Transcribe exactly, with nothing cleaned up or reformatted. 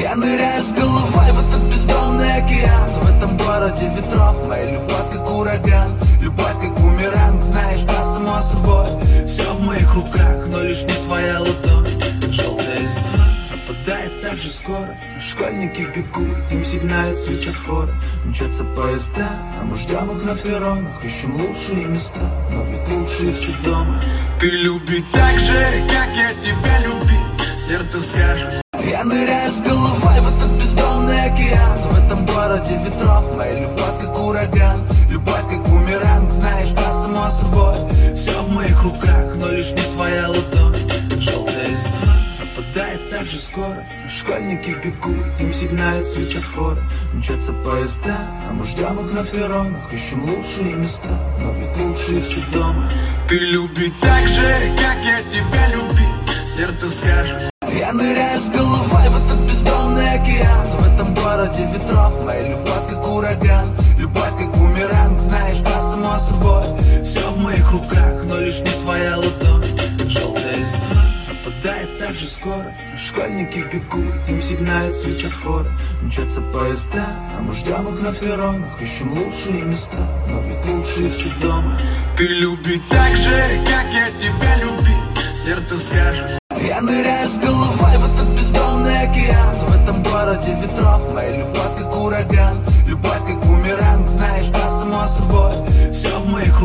Я ныряю с головой в этот бездонный океан. В этом городе ветров моя любовь как ураган. Любовь как бумеранг, знаешь, да, само собой. Все в моих руках, но лишь не твоя ладонь. Желтая листва опадает так же скоро. Школьники бегут, им сигналят светофоры. Мчатся поезда, а мы ждем их на перронах. Ищем лучшие места, но ведь лучшие все дома. Ты люби так же, как я тебя любил. Сердце скажет. Я ныряю с головой в этот бездонный океан. В этом городе ветров моя любовь как ураган. Любовь как бумеранг, знаешь, да, само собой. Все в моих руках, но лишь не твоя ладонь. Желтая листва опадает так же скоро. Школьники бегут, им сигналят светофоры. Мчатся поезда, а мы ждем их на перронах. Ищем лучшие места, но ведь лучшие все дома. Ты люби так же, как я тебя любил. Сердце скажет. Я ныряю с головой в этот бездонный океан. В этом городе ветров моя любовь как ураган. Любовь как бумеранг, знаешь, да, само собой. Все в моих руках, но лишь не твоя ладонь. Желтая листва опадает так же скоро. Школьники бегут, им сигналят светофоры. Мчатся поезда, а мы ждем их на перронах. Ищем лучшие места, но ведь лучшие все дома. Ты люби так же, как я тебя любил. Сердце скажет. Я ныряю с головой в этот бездонный океан. В этом городе ветров моя любовь как ураган.